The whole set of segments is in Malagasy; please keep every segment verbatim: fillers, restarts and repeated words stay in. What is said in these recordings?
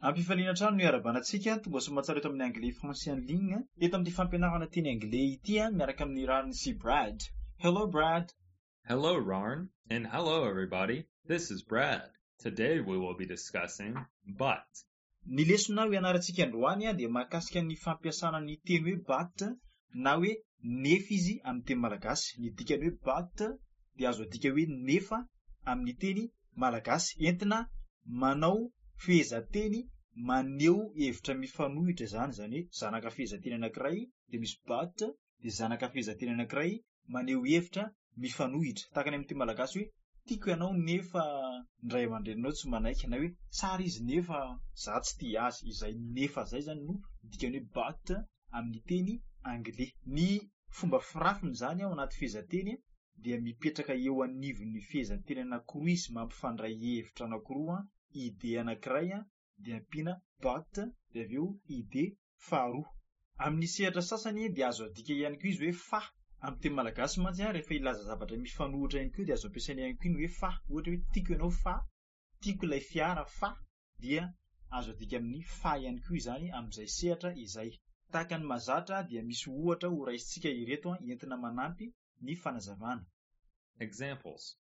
Ampifaliana trano ny arabanantsika tonga somatsara eto amin'ny anglais français en ligne eto amin'ny fampianarana teny anglais ity miaraka amin'ny rariny si Brad. Hello Brad. Hello Ron, and hello everybody. This is Brad. Today we will be discussing but. Ny lesona ho ianarantsika androany dia mahakasika ny fampiasana ny teny hoe but na hoe nefa izy amin'ny teny malagasy. Ny dikany hoe but dia azo adika hoe nefa amin'ny teny malagasy entina manao fehezanteny maneho hevitra mifanohitra zany zany hoe zanaka fehezanteny anankiray dia misy but dia zanaka fehezanteny anankiray maneho hevitra mifanohitra. Tahaka ny amin'ny teny malagasy hoe tiako ianao nefa ny ray aman-dreninao tsy manaiky na hoe tsara izy nefa za tsy tia azy. Izay nefa zay zany no dikany hoe but amin'ny teny anglais. Ny fomba firafiny zany ao anaty fehezanteny dia mipetraka eo anivon'ny fehezanteny anankiroa izy mampifandray hevitra anankiroa. Ide anankiray dia ampiana but dia avy eo ide faharoa. Amin'ny sehatra sasany dia azo adika ihany koa izy hoe fa. Amin'ny teny malagasy mantsy rehefa ilaza zavatra mifanohitra ihany koa dia azo ampiasaina ihany koa ny hoe fa. Ohatra hoe tiako ianao fa, tiako ilay fiara fa, dia azo adika amin'ny fa ihany koa izany amin'izay sehatra izay. Tahaka ny mahazatra dia misy ohatra ho raisintsika ireto entina manampy ny fanazavana. Examples.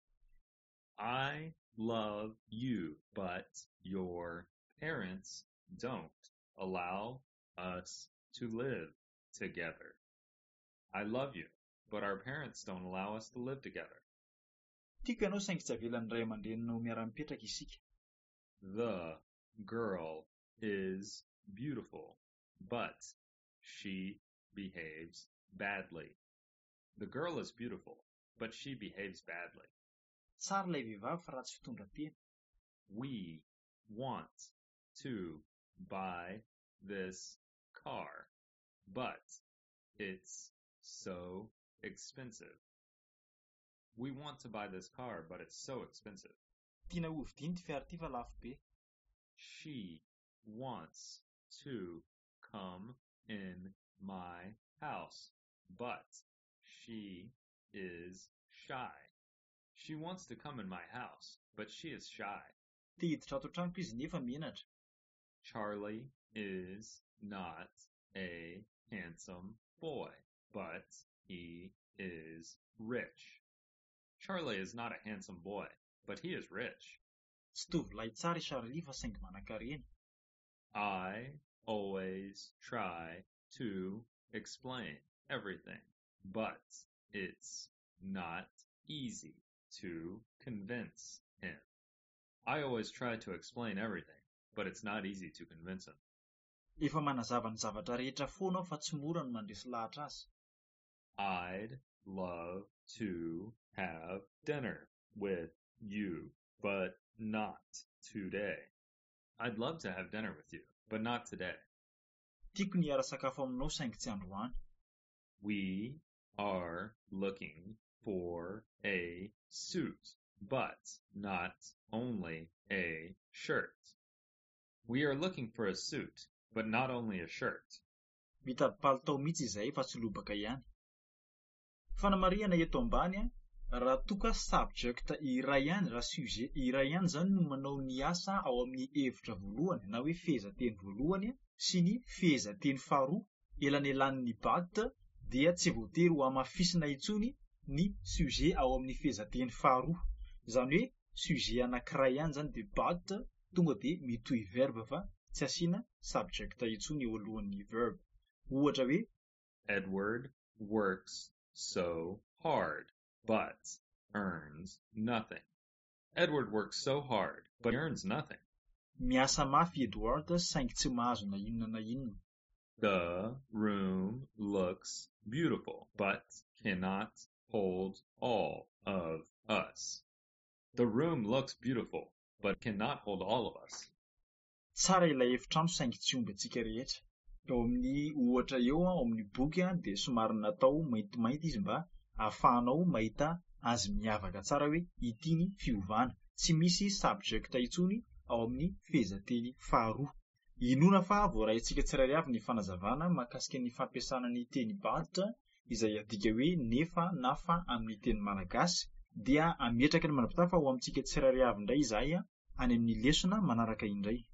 I love you, but your parents don't allow us to live together. I love you, but our parents don't allow us to live together. Tiako ianao saingy tsy avelan'ny ray aman-dreninao miara-mipetraka isika. The girl is beautiful, but she behaves badly. The girl is beautiful, but she behaves badly. Tsara ilay vehivavy fa ratsy fitondran-tena. We want to buy this car, but it's so expensive. We want to buy this car, but it's so expensive. Tiana ho vidiana ity fiara ity fa lafo be. She wants to come in my house, but she is shy. She wants to come in my house, but she is shy. Te hiditra ato an-tranoko izy nefa menatra. Charlie is not a handsome boy, but he is rich. Charlie is not a handsome boy, but he is rich. Tsy tovolahy tsara i Charlie fa saingy manan-karena. I always try to explain everything, but it's not easy to convince him. I always try to explain everything, but it's not easy to convince him. Efa manazava ny zavatra rehetra foana fa tsy mora no mandresy lahatra azy. I'd love to have dinner with you, but not today. I'd love to have dinner with you, but not today. Tiako ny hiara sakafo aminao saingy tsy androany. We are looking for a suit, but not only a shirt. We are looking for a suit, but not only a shirt. Mitady palitao mihitsy izay fa tsy lobaka ihany. Fanamarihana eto ambany raha toka subject iray ihany raha sujet iray ihany zany no manao ny asa ao amin'ny hevitra voalohany na hoe fehezanteny voalohany sy ny fehezanteny faharoa elanelan'ny but dia tsy voatery ho amafisina intsony ny sujet ao amin'ny fehezanteny faharoa. Zany hoe sujet anankiray ihany zany dia but tonga dia mitohy verbe fa tsy asiana subject intsony eo alohan'ny verbe. Ohatra hoe Edward works so hard, but earns nothing. Edward works so hard, but earns nothing. Miasa mafy Edward saingy tsy mahazo na inona na inona. The room looks beautiful, but cannot hold all of us. The room looks beautiful, but cannot hold all of us. Tsara ilay efitrano saingy tsy omby antsika rehetra. Eo amin'ny ohatra eo ao amin'ny boky dia somary natao maintimainty izy mba ahafahanao mahita azy miavaka tsara hoe ity ny fiovana. Tsy misy subject intsony ao amin'ny fehezanteny faharoa. Inona fa voarahintsika tsirairay avy ny fanazavana mahakasika ny fampiasana ny teny but izay adika hoe nefa na fa amin'ny teny malagasy dia ametraka ny manapita fa ho amintsika tsirairay avy indray izahay any amin'ny lesona manaraka indray.